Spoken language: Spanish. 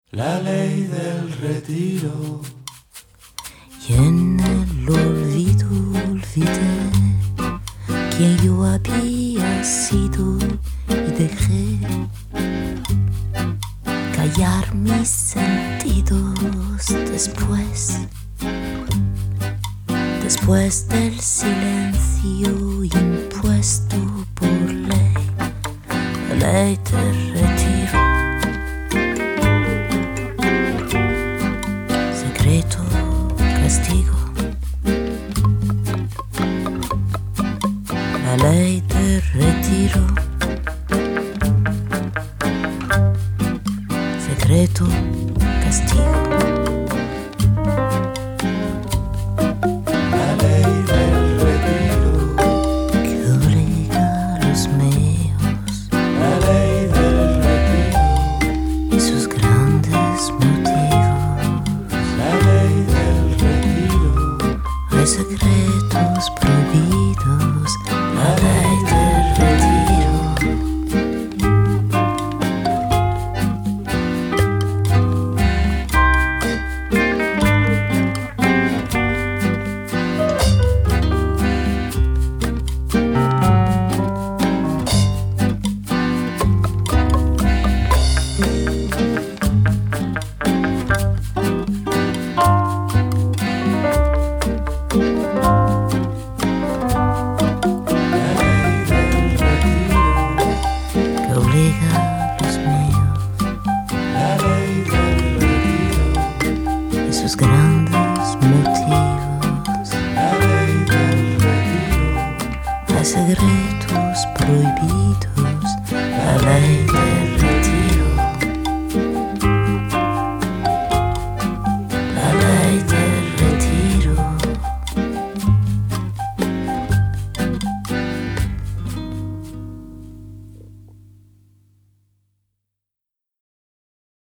La ley del retiro. Y en el olvido olvidé quien yo había sido y dejé callar mis sentidos después del silencio impuesto por ley, la ley del retiro. Secreto, castigo, la ley del retiro. Secreto, castigo.